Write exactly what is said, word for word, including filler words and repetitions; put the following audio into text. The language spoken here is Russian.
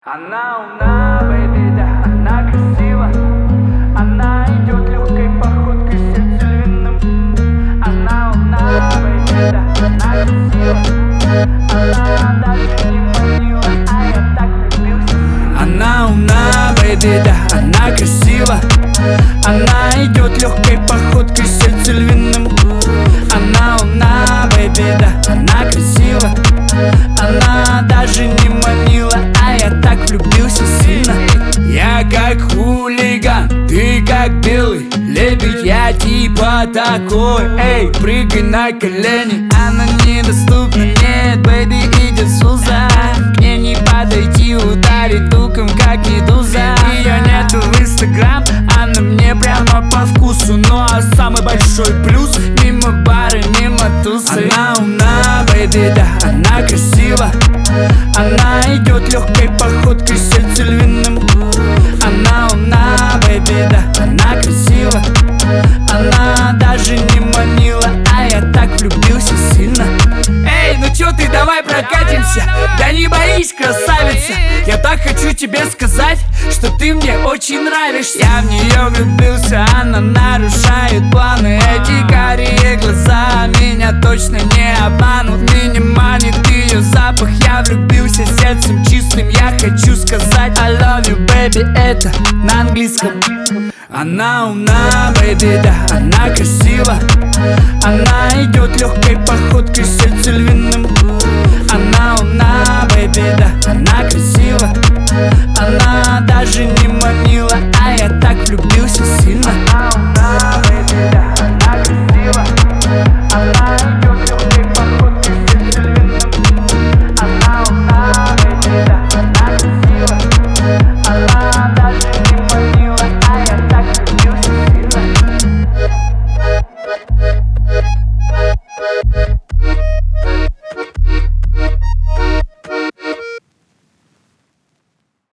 Она умна, бэйби, да, она красива. Она идет легкой походкой, сердце львиным. Она умна, бэйби, да, она красива. Она даже не манила, а я так влюбился. Она умна, бэйби, да, она красива. Она идет легкой походкой, сердце львиным. Она умна, бэйби, да, она красива. Она даже не манила, а я так влюбился сильно. Я как хулиган, ты как белый лебедь, я типа такой. Эй, прыгай на колени, она недоступна, нет, бэйби, иди сюда. К ней не подойти, ударить туком, как медуза. Ее нету в инстаграм, она мне прямо по вкусу. Ну а самый большой плюс, мимо бары, мимо тусы. Она умна, бэйби, да, она красива. Она идет легкой походкой, сердце львиным. Она умна, бэйби, да, она красива. Она даже не манила, а я так влюбился сильно. Эй, ну чё ты, давай прокатимся. Да не боись, красавица. Я так хочу тебе сказать, что ты мне очень нравишься. Я в нее влюбился, она нарушает планы. Эти карие глаза меня точно не обманут. Меня манит ее запах, я влюбился сердцем чистым. Я хочу сказать I love you, baby, это на английском. Она умна, бэйби, да, она красива. Она идет легкой походкой, сердце львиным. Она умна, бэйби, да, она красива. Она даже не манила, а я так влюбился сильно.